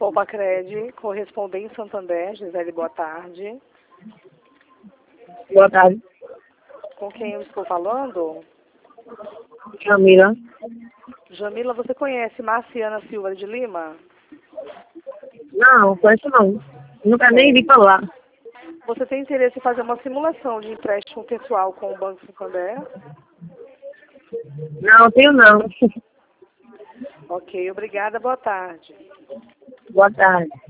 Copacred, correspondente Santander, Gisele, boa tarde. Boa tarde. Com quem eu estou falando? Jamila. Jamila, você conhece Marciana Silva de Lima? Não, conheço não. Nunca nem vi falar. Você tem interesse em fazer uma simulação de empréstimo pessoal com o Banco Santander? Não, tenho não. Ok, obrigada, boa tarde. Boa tarde.